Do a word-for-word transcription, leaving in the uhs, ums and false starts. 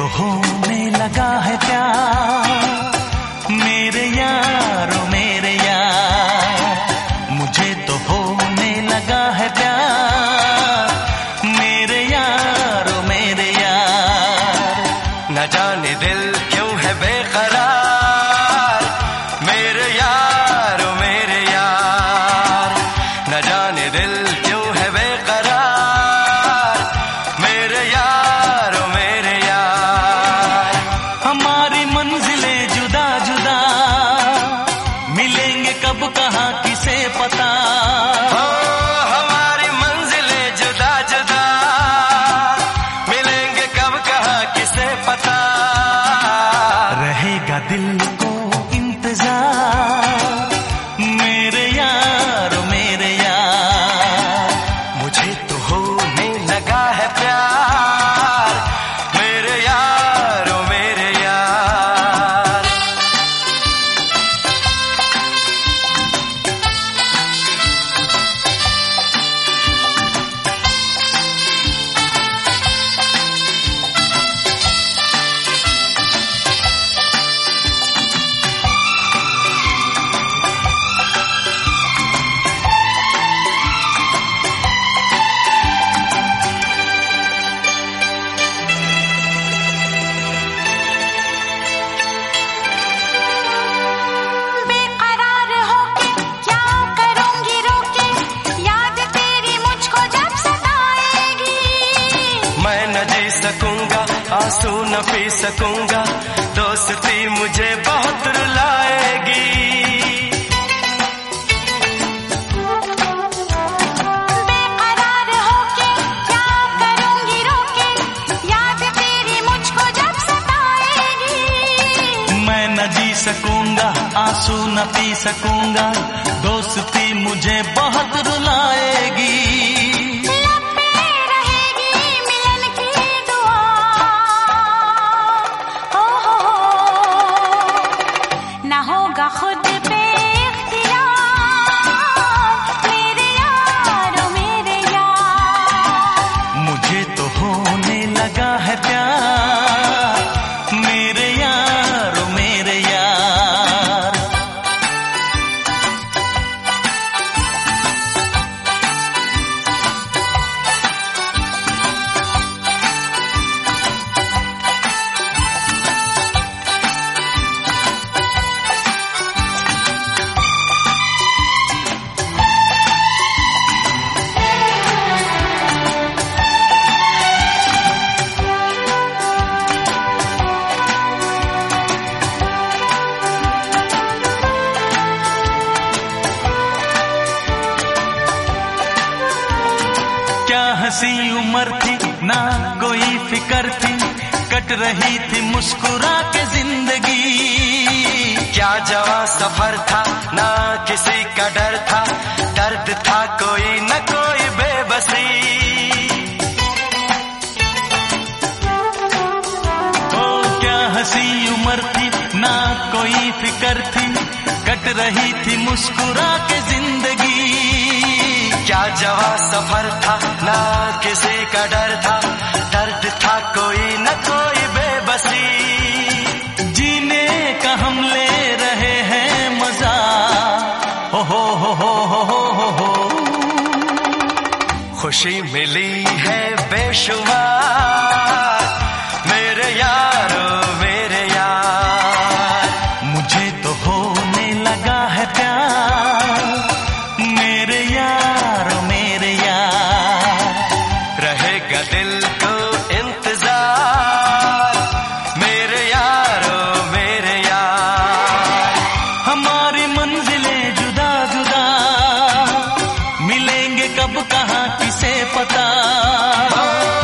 तो होने लगा है प्यार मेरे यारो मेरे यार, मुझे तो होने लगा है प्यार मेरे यारो मेरे यार। न जाने दिल क्यों है बेकरार मेरे यारो मेरे यार, न जाने दिल क्यों है बेकरार मेरे यारो मेरे यार। हमारी मंजिलें जुदा जुदा, मिलेंगे कब कहाँ किसे पता। ओ, हमारी मंजिलें जुदा जुदा, मिलेंगे कब कहाँ किसे पता। रहेगा दिल को इंतजार मेरे यारो मेरे यार, मुझे तो होने लगा है प्यार मेरे यारो मेरे यार। सकूंगा आंसू न पी सकूंगा, दोस्ती मुझे बहुत रुलाएगी। बेकरार होके क्या करूंगी रोके, याद तेरी मुझको जब सताएगी। मैं न जी सकूंगा आंसू न पी सकूंगा, दोस्ती मुझे बहुत रुलाएगी। खुद पे इख्तियार मेरे यारो मेरे यार, मुझे तो होने लगा है प्यार मेरे यारो मेरे यार। क्या हंसी उम्र थी ना कोई फिक्र थी, कट रही थी मुस्कुरा के जिंदगी। क्या जवां सफर था ना किसी का डर था, दर्द था कोई न कोई बेबसी। ओ क्या हंसी उम्र थी ना कोई फिक्र थी, कट रही थी मुस्कुरा के जिंदगी। क्या जवां सफर था ना किसी का डर था, दर्द था कोई न कोई बेबसी। जीने का हम ले रहे हैं मजा, हो हो हो हो हो हो हो। खुशी मिली है बेशुमार मेरे यारो मेरे यार, मुझे तो होने लगा है प्यार मेरे यारो मेरे यार। रहेगा दिल को इंतजार मेरे यारो मेरे यार। हमारी मंजिलें जुदा जुदा, मिलेंगे कब कहाँ किसे पता।